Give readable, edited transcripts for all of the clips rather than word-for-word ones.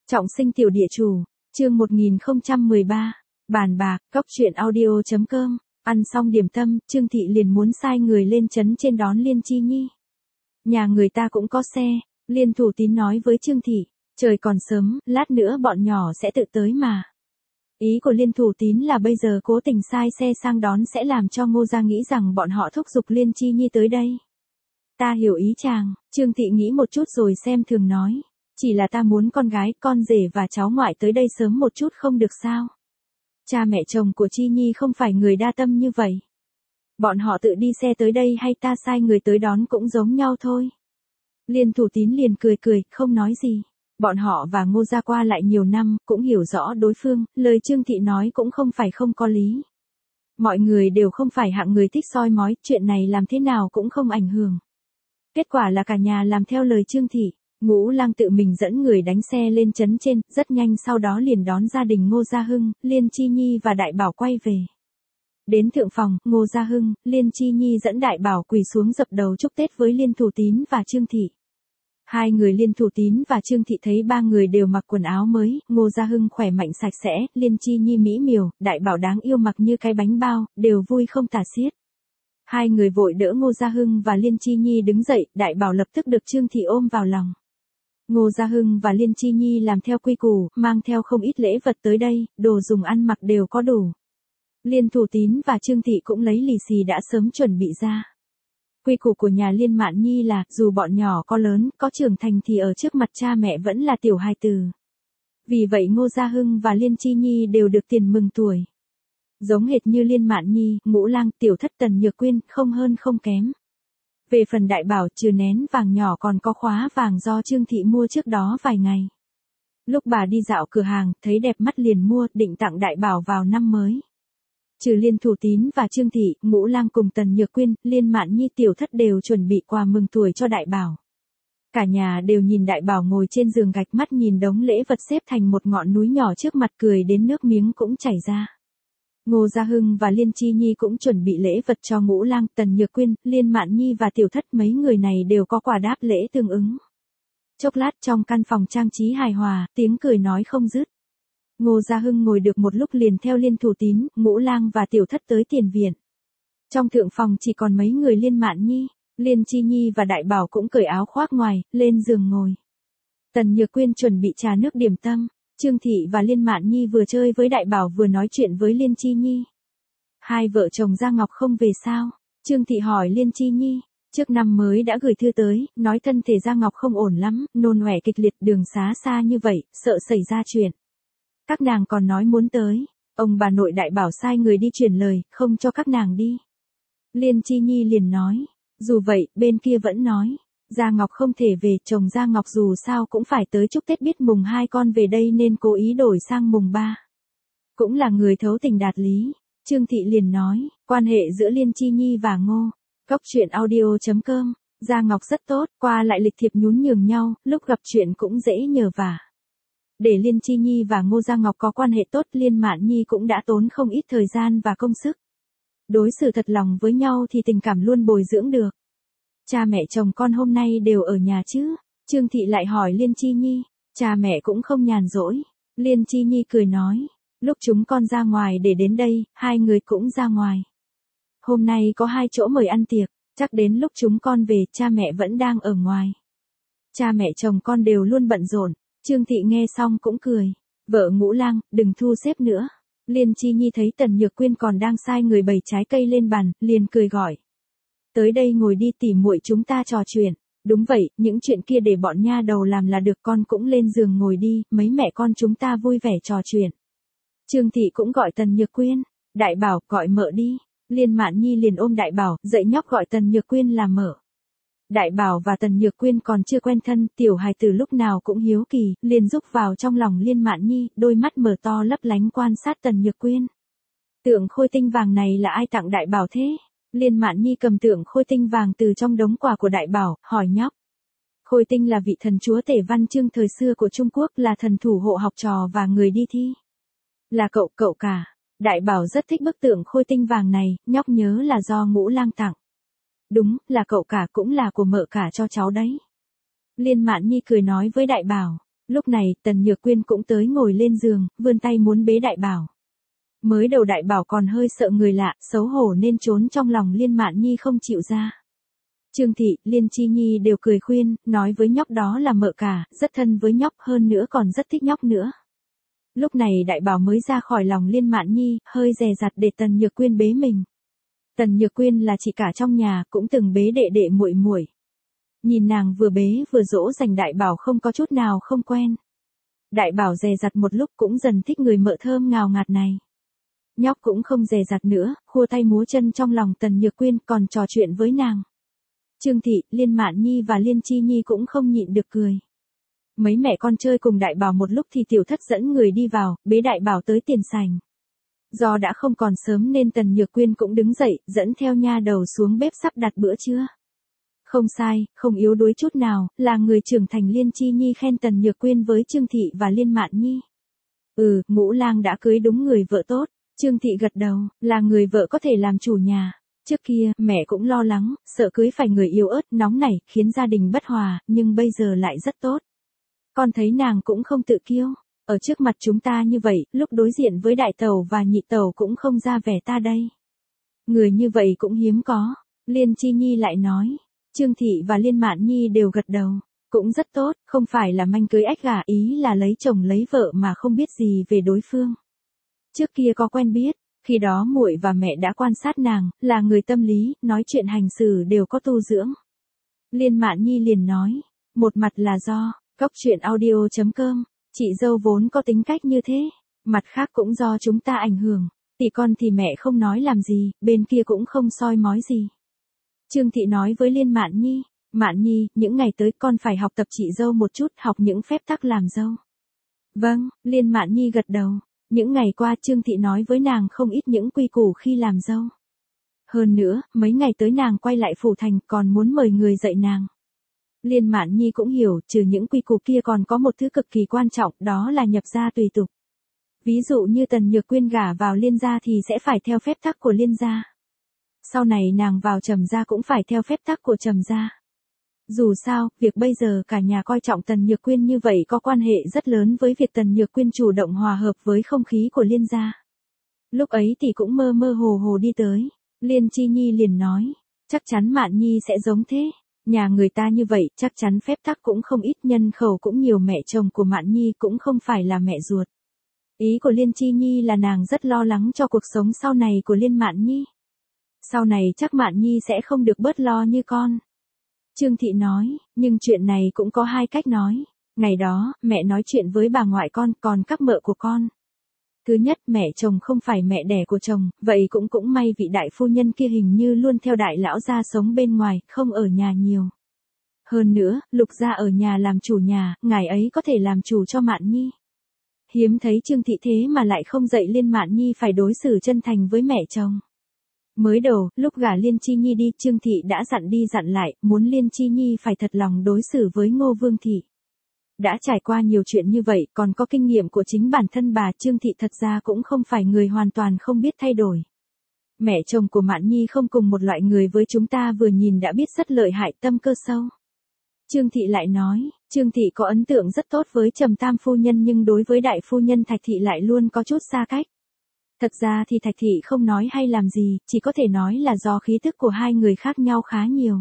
Trọng sinh tiểu địa chủ, chương 1013, bàn bạc, cóc truyện audio.com, ăn xong điểm tâm, Trương Thị liền muốn sai người lên trấn trên đón Liên Chi Nhi. Nhà người ta cũng có xe, Liên Thủ Tín nói với Trương Thị, trời còn sớm, lát nữa bọn nhỏ sẽ tự tới mà. Ý của Liên Thủ Tín là bây giờ cố tình sai xe sang đón sẽ làm cho Ngô gia nghĩ rằng bọn họ thúc giục Liên Chi Nhi tới đây. Ta hiểu ý chàng, Trương Thị nghĩ một chút rồi xem thường nói. Chỉ là ta muốn con gái, con rể và cháu ngoại tới đây sớm một chút không được sao? Cha mẹ chồng của Chi Nhi không phải người đa tâm như vậy. Bọn họ tự đi xe tới đây hay ta sai người tới đón cũng giống nhau thôi. Liên Thủ Tín liền cười cười, không nói gì. Bọn họ và Ngô gia qua lại nhiều năm, cũng hiểu rõ đối phương, lời Trương Thị nói cũng không phải không có lý. Mọi người đều không phải hạng người thích soi mói, chuyện này làm thế nào cũng không ảnh hưởng. Kết quả là cả nhà làm theo lời Trương Thị. Ngũ Lang tự mình dẫn người đánh xe lên trấn trên, rất nhanh sau đó liền đón gia đình Ngô Gia Hưng, Liên Chi Nhi và Đại Bảo quay về. Đến thượng phòng, Ngô Gia Hưng, Liên Chi Nhi dẫn Đại Bảo quỳ xuống dập đầu chúc Tết với Liên Thủ Tín và Trương Thị. Hai người Liên Thủ Tín và Trương Thị thấy ba người đều mặc quần áo mới, Ngô Gia Hưng khỏe mạnh sạch sẽ, Liên Chi Nhi mỹ miều, Đại Bảo đáng yêu mặc như cái bánh bao, đều vui không tả xiết. Hai người vội đỡ Ngô Gia Hưng và Liên Chi Nhi đứng dậy, Đại Bảo lập tức được Trương Thị ôm vào lòng. Ngô Gia Hưng và Liên Chi Nhi làm theo quy củ, mang theo không ít lễ vật tới đây, đồ dùng ăn mặc đều có đủ. Liên Thủ Tín và Trương Thị cũng lấy lì xì đã sớm chuẩn bị ra. Quy củ của nhà Liên Mạn Nhi là, dù bọn nhỏ có lớn, có trưởng thành thì ở trước mặt cha mẹ vẫn là tiểu hài tử. Vì vậy Ngô Gia Hưng và Liên Chi Nhi đều được tiền mừng tuổi. Giống hệt như Liên Mạn Nhi, Ngũ Lang, Tiểu Thất Tần Nhược Quyên, không hơn không kém. Về phần Đại Bảo trừ nén vàng nhỏ còn có khóa vàng do Trương Thị mua trước đó vài ngày. Lúc bà đi dạo cửa hàng, thấy đẹp mắt liền mua, định tặng Đại Bảo vào năm mới. Trừ Liên Thủ Tín và Trương Thị, Ngũ Lang cùng Tần Nhược Quyên, Liên Mạn Nhi Tiểu Thất đều chuẩn bị quà mừng tuổi cho Đại Bảo. Cả nhà đều nhìn Đại Bảo ngồi trên giường gạch mắt nhìn đống lễ vật xếp thành một ngọn núi nhỏ trước mặt cười đến nước miếng cũng chảy ra. Ngô Gia Hưng và Liên Chi Nhi cũng chuẩn bị lễ vật cho Ngũ Lang, Tần Nhược Quyên, Liên Mạn Nhi và Tiểu Thất, mấy người này đều có quà đáp lễ tương ứng. Chốc lát trong căn phòng trang trí hài hòa, tiếng cười nói không dứt. Ngô Gia Hưng ngồi được một lúc liền theo Liên Thủ Tín, Ngũ Lang và Tiểu Thất tới tiền viện. Trong thượng phòng chỉ còn mấy người Liên Mạn Nhi, Liên Chi Nhi và Đại Bảo cũng cởi áo khoác ngoài, lên giường ngồi. Tần Nhược Quyên chuẩn bị trà nước điểm tâm. Trương Thị và Liên Mạn Nhi vừa chơi với Đại Bảo vừa nói chuyện với Liên Chi Nhi. Hai vợ chồng Gia Ngọc không về sao? Trương Thị hỏi Liên Chi Nhi. Trước năm mới đã gửi thư tới, nói thân thể Gia Ngọc không ổn lắm, nôn ọe kịch liệt, đường xá xa như vậy, sợ xảy ra chuyện. Các nàng còn nói muốn tới. Ông bà nội Đại Bảo sai người đi truyền lời, không cho các nàng đi. Liên Chi Nhi liền nói. Dù vậy, bên kia vẫn nói. Gia Ngọc không thể về, chồng Gia Ngọc dù sao cũng phải tới chúc Tết, biết mùng 2 con về đây nên cố ý đổi sang mùng 3. Cũng là người thấu tình đạt lý. Trương Thị liền nói, quan hệ giữa Liên Chi Nhi và Ngô, cóc truyện audio.com, Gia Ngọc rất tốt, qua lại lịch thiệp nhún nhường nhau, lúc gặp chuyện cũng dễ nhờ vả. Để Liên Chi Nhi và Ngô Gia Ngọc có quan hệ tốt, Liên Mạn Nhi cũng đã tốn không ít thời gian và công sức. Đối xử thật lòng với nhau thì tình cảm luôn bồi dưỡng được. Cha mẹ chồng con hôm nay đều ở nhà chứ? Trương Thị lại hỏi Liên Chi Nhi. Cha mẹ cũng không nhàn rỗi. Liên Chi Nhi cười nói. Lúc chúng con ra ngoài để đến đây, hai người cũng ra ngoài. Hôm nay có 2 chỗ mời ăn tiệc, chắc đến lúc chúng con về, cha mẹ vẫn đang ở ngoài. Cha mẹ chồng con đều luôn bận rộn. Trương Thị nghe xong cũng cười. Vợ Ngũ Lang, đừng thu xếp nữa. Liên Chi Nhi thấy Tần Nhược Quyên còn đang sai người bày trái cây lên bàn, liền cười gọi. Tới đây ngồi đi tỉ muội chúng ta trò chuyện. Đúng vậy, những chuyện kia để bọn nha đầu làm là được, con cũng lên giường ngồi đi, mấy mẹ con chúng ta vui vẻ trò chuyện. Trương Thị cũng gọi Tần Nhược Quyên. Đại Bảo, gọi mợ đi. Liên Mạn Nhi liền ôm Đại Bảo, dạy nhóc gọi Tần Nhược Quyên là mợ. Đại Bảo và Tần Nhược Quyên còn chưa quen thân, tiểu hài tử lúc nào cũng hiếu kỳ, liền rúc vào trong lòng Liên Mạn Nhi, đôi mắt mở to lấp lánh quan sát Tần Nhược Quyên. Tượng khôi tinh vàng này là ai tặng Đại Bảo thế? Liên Mạn Nhi cầm tượng khôi tinh vàng từ trong đống quà của Đại Bảo, hỏi nhóc. Khôi tinh là vị thần chúa Tể Văn Chương thời xưa của Trung Quốc, là thần thủ hộ học trò và người đi thi. Là cậu cả. Đại Bảo rất thích bức tượng khôi tinh vàng này, nhóc nhớ là do Ngũ Lang tặng. Đúng, là cậu cả cũng là của mợ cả cho cháu đấy. Liên Mạn Nhi cười nói với Đại Bảo. Lúc này, Tần Nhược Quyên cũng tới ngồi lên giường, vươn tay muốn bế Đại Bảo. Mới đầu Đại Bảo còn hơi sợ người lạ, xấu hổ nên trốn trong lòng Liên Mạn Nhi không chịu ra. Trương Thị, Liên Chi Nhi đều cười khuyên, nói với nhóc đó là mợ cả, rất thân với nhóc, hơn nữa còn rất thích nhóc nữa. Lúc này Đại Bảo mới ra khỏi lòng Liên Mạn Nhi, hơi dè dặt để Tần Nhược Quyên bế mình. Tần Nhược Quyên là chị cả trong nhà, cũng từng bế đệ đệ muội muội. Nhìn nàng vừa bế vừa dỗ dành Đại Bảo không có chút nào không quen. Đại Bảo dè dặt một lúc cũng dần thích người mợ thơm ngào ngạt này. Nhóc cũng không dè dặt nữa, khua tay múa chân trong lòng Tần Nhược Quyên còn trò chuyện với nàng. Trương Thị, Liên Mạn Nhi và Liên Chi Nhi cũng không nhịn được cười. Mấy mẹ con chơi cùng Đại Bảo một lúc thì Tiểu Thất dẫn người đi vào, bế Đại Bảo tới tiền sảnh. Do đã không còn sớm nên Tần Nhược Quyên cũng đứng dậy, dẫn theo nha đầu xuống bếp sắp đặt bữa trưa. Không sai, không yếu đuối chút nào, là người trưởng thành Liên Chi Nhi khen Tần Nhược Quyên với Trương Thị và Liên Mạn Nhi. Ngũ lang đã cưới đúng người vợ tốt. Trương Thị gật đầu, là người vợ có thể làm chủ nhà. Trước kia, mẹ cũng lo lắng, sợ cưới phải người yếu ớt, nóng nảy, khiến gia đình bất hòa, nhưng bây giờ lại rất tốt. Con thấy nàng cũng không tự kiêu. Ở trước mặt chúng ta như vậy, lúc đối diện với đại tẩu và nhị tẩu cũng không ra vẻ ta đây. Người như vậy cũng hiếm có. Liên Chi Nhi lại nói. Trương Thị và Liên Mạn Nhi đều gật đầu. Cũng rất tốt, không phải là manh cưới ếch gà, ý là lấy chồng lấy vợ mà không biết gì về đối phương. Trước kia có quen biết, khi đó muội và mẹ đã quan sát nàng, là người tâm lý, nói chuyện hành xử đều có tu dưỡng. Liên Mạn Nhi liền nói, một mặt là do, góc truyện audio.com, chị dâu vốn có tính cách như thế, mặt khác cũng do chúng ta ảnh hưởng, tỷ con thì mẹ không nói làm gì, bên kia cũng không soi mói gì. Trương Thị nói với Liên Mạn Nhi, những ngày tới con phải học tập chị dâu một chút, học những phép tắc làm dâu. Vâng, Liên Mạn Nhi gật đầu. Những ngày qua Trương Thị nói với nàng không ít những quy củ khi làm dâu. Hơn nữa, mấy ngày tới nàng quay lại phủ thành còn muốn mời người dạy nàng. Liên Mạn Nhi cũng hiểu, trừ những quy củ kia còn có một thứ cực kỳ quan trọng, đó là nhập gia tùy tục. Ví dụ như Tần Nhược Quyên gả vào Liên gia thì sẽ phải theo phép tắc của Liên gia. Sau này nàng vào Trầm gia cũng phải theo phép tắc của Trầm gia. Dù sao, việc bây giờ cả nhà coi trọng Tần Nhược Quyên như vậy có quan hệ rất lớn với việc Tần Nhược Quyên chủ động hòa hợp với không khí của Liên gia. Lúc ấy thì cũng mơ mơ hồ hồ đi tới. Liên Chi Nhi liền nói, chắc chắn Mạn Nhi sẽ giống thế. Nhà người ta như vậy, chắc chắn phép tắc cũng không ít, nhân khẩu cũng nhiều, mẹ chồng của Mạn Nhi cũng không phải là mẹ ruột. Ý của Liên Chi Nhi là nàng rất lo lắng cho cuộc sống sau này của Liên Mạn Nhi. Sau này chắc Mạn Nhi sẽ không được bớt lo như con. Trương Thị nói, nhưng chuyện này cũng có hai cách nói. Ngày đó, mẹ nói chuyện với bà ngoại con, còn các mợ của con. Thứ nhất, mẹ chồng không phải mẹ đẻ của chồng, vậy cũng may vị đại phu nhân kia hình như luôn theo đại lão gia sống bên ngoài, không ở nhà nhiều. Hơn nữa, Lục gia ở nhà làm chủ nhà, ngài ấy có thể làm chủ cho Mạn Nhi. Hiếm thấy Trương Thị thế mà lại không dạy Liên Mạn Nhi phải đối xử chân thành với mẹ chồng. Mới đầu, lúc gả Liên Chi Nhi đi, Trương Thị đã dặn đi dặn lại, muốn Liên Chi Nhi phải thật lòng đối xử với Ngô Vương Thị. Đã trải qua nhiều chuyện như vậy, còn có kinh nghiệm của chính bản thân bà, Trương Thị thật ra cũng không phải người hoàn toàn không biết thay đổi. Mẹ chồng của Mạn Nhi không cùng một loại người với chúng ta, vừa nhìn đã biết rất lợi hại, tâm cơ sâu. Trương Thị lại nói, Trương Thị có ấn tượng rất tốt với Trầm Tam phu nhân, nhưng đối với đại phu nhân Thạch Thị lại luôn có chút xa cách. Thật ra thì Thạch Thị không nói hay làm gì, chỉ có thể nói là do khí tức của hai người khác nhau khá nhiều.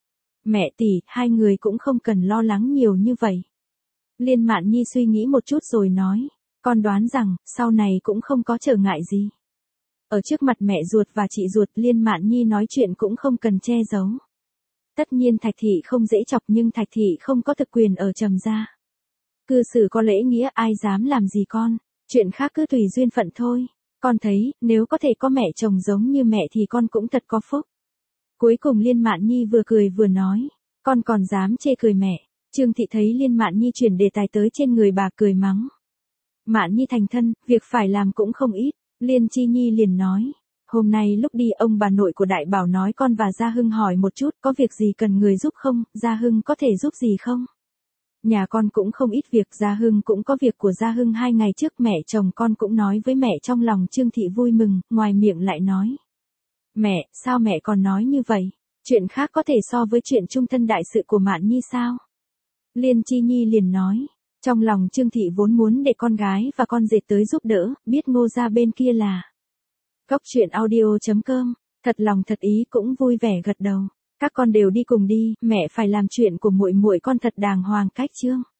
Mẹ tỷ, hai người cũng không cần lo lắng nhiều như vậy. Liên Mạn Nhi suy nghĩ một chút rồi nói, con đoán rằng, sau này cũng không có trở ngại gì. Ở trước mặt mẹ ruột và chị ruột, Liên Mạn Nhi nói chuyện cũng không cần che giấu. Tất nhiên Thạch Thị không dễ chọc, nhưng Thạch Thị không có thực quyền ở Trầm gia. Cư xử có lễ nghĩa, ai dám làm gì con, chuyện khác cứ tùy duyên phận thôi. Con thấy, nếu có thể có mẹ chồng giống như mẹ thì con cũng thật có phúc. Cuối cùng Liên Mạn Nhi vừa cười vừa nói, con còn dám chê cười mẹ. Trương Thị thấy Liên Mạn Nhi chuyển đề tài tới trên người bà, cười mắng. Mạn Nhi thành thân, việc phải làm cũng không ít. Liên Chi Nhi liền nói, hôm nay lúc đi ông bà nội của Đại Bảo nói con và Gia Hưng hỏi một chút, có việc gì cần người giúp không, Gia Hưng có thể giúp gì không? Nhà con cũng không ít việc, Gia Hưng cũng có việc của Gia Hưng. 2 ngày trước mẹ chồng con cũng nói với mẹ, trong lòng Trương Thị vui mừng, ngoài miệng lại nói. Mẹ, sao mẹ còn nói như vậy? Chuyện khác có thể so với chuyện chung thân đại sự của Mạn Nhi sao? Liên Chi Nhi liền nói, Trong lòng Trương Thị vốn muốn để con gái và con dệt tới giúp đỡ, biết Ngô gia bên kia là Cóc truyện audio.com, thật lòng thật ý cũng vui vẻ gật đầu. Các con đều đi cùng đi, mẹ phải làm chuyện của muội muội con thật đàng hoàng cách chương.